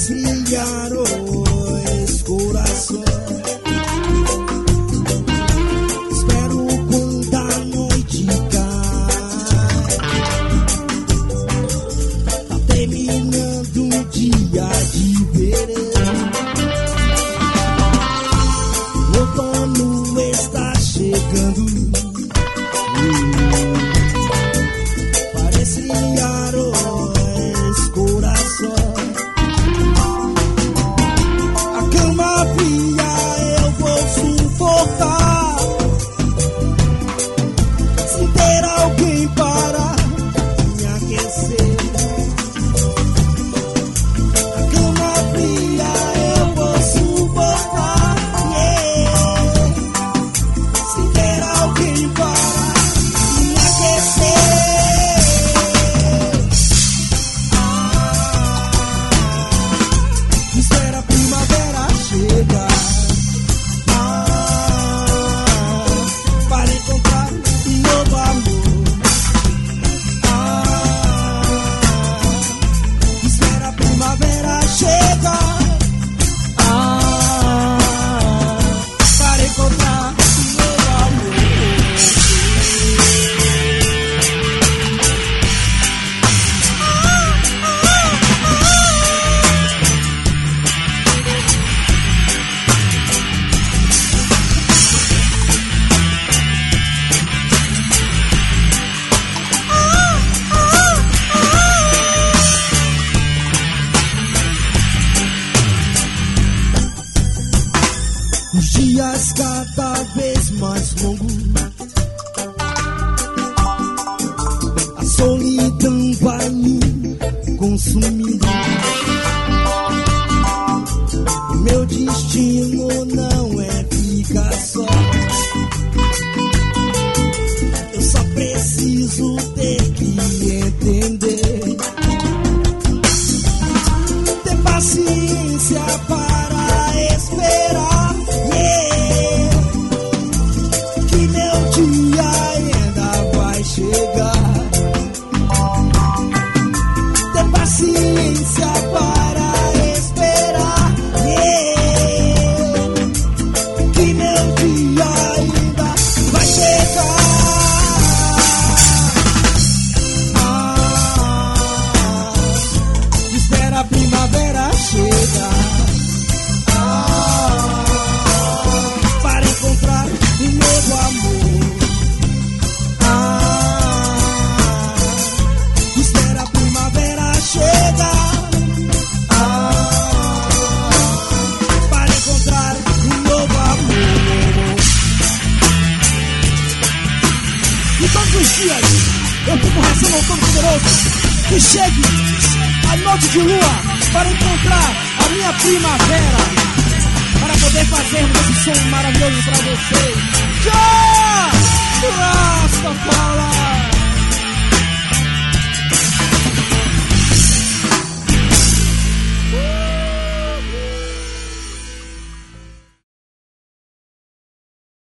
esfriar os corações. Espero quando a noite cai. Tá terminando um dia de verão. O outono está chegando. Parece os corações. A cama fria eu vou suportar, sem ter alguém para me aquecer. A cama fria eu vou suportar, sem ter alguém para me aquecer. Espera a primavera chegar, para encontrar um novo amor. Espera a primavera chegar, para encontrar um novo amor. Os dias cada vez mais longos, a solidão vai me consumindo. Meu destino não é ficar só. Eu só preciso ter que entender, ter paciência para esperar. Que meu dia ainda vai chegar. Ter paciência para esperar. Que meu dia ainda vai chegar. Espera a primavera chegar, para encontrar um novo amor. Espera a primavera chegar, para encontrar um novo amor. E todos os dias eu fico rezando ao Todo-Poderoso que chegue a noite de lua para encontrar a minha primavera, para poder fazermos esse som maravilhoso pra vocês. Tchau! Rastafari!